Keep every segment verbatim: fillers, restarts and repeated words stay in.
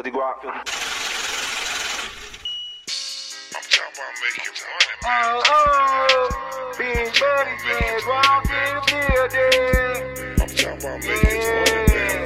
Filthy guap. I'm talking about making money, man. Oh, oh, big buddy, yeah, walk in the building. I'm talking about making money, man.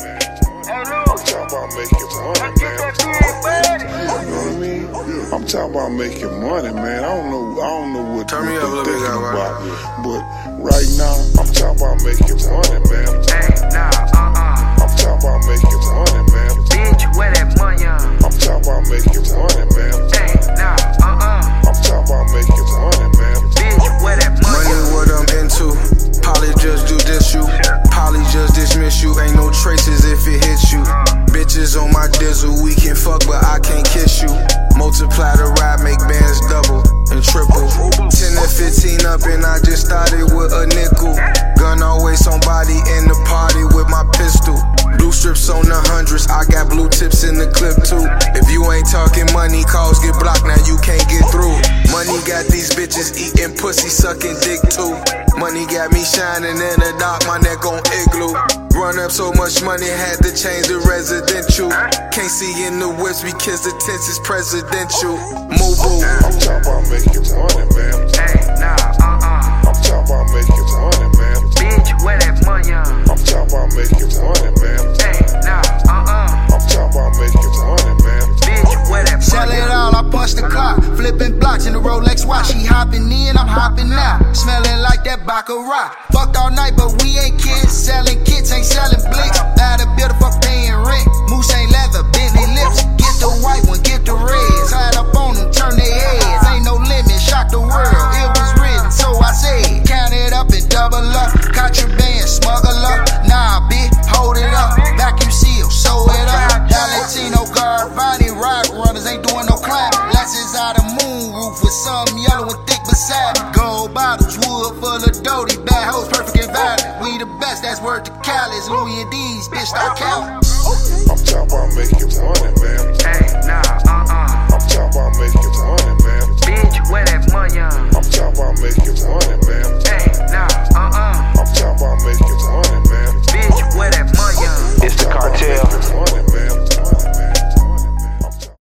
Hey, I'm look, talking about making money, let's get man. that big buddy. You know what I mean? I'm talking about making money, man. I don't know. I don't know what Turn me what up a little they bit, thinking guy, about, but right now I'm talking about making money, man. Hey, nah, uh-uh. I'm talking about making money, man. Bitch, where that money on? I'm talking about making money, man. Hey, nah, uh-uh. I'm talking about making money, man. Bitch, where that money Money on? what I'm into. Polly just do this you. Polly just dismiss you. Ain't no traces if it hits you. Bitches on my dizzle, we can fuck, but I can't kiss you. Multiply the ride, make bands double and triple. ten to fifteen up, and I just started with a nickel. Gun always on body in the party with my pistol. Blue strips on the hundreds, I got blue tips in the clip too. If you ain't talking money, calls get blocked, now you can't get through. Money got these bitches eating pussy, sucking dick too. Money got me shining in the dark, my neck on igloo. Run up so much money, had to change the residential. Can't see in the whips because the tense is presidential. Move I'm talking about making money, man. Hey, nah, uh-uh. I'm talking about making money, man. Bitch, where that money on? I'm talking about making money, man. Hey, nah, uh-uh. I'm talking about making money, man. Bitch, where that Sell money it on? all, I punch the clock. Flipping blocks in the Rolex watch. She hopping in, I'm hopping out. Smelling like that Baccarat. Fucked all night, but we ain't kids. Selling kits, ain't selling blicks. Buy the builder, fuck paying rent. Moose ain't leather, Bentley lips. Get the white one, get the reds. Hide up on them, turn their heads. Ain't no limit, shock the world. It was written, so I said. Count it up and double up. Contraband, smuggle up. Nah, bitch, hold it up. Vacuum seal, sew it up. Valentino, Garvani, rock runners ain't doing no climb. Glasses out of moon roof with some yellow and thick beside. Gold bottles, wood full of doty. Bad hoes, perfect environment. We the best, that's word to Cali. Louis and D's, bitch, stop counting. I'm talking about making money.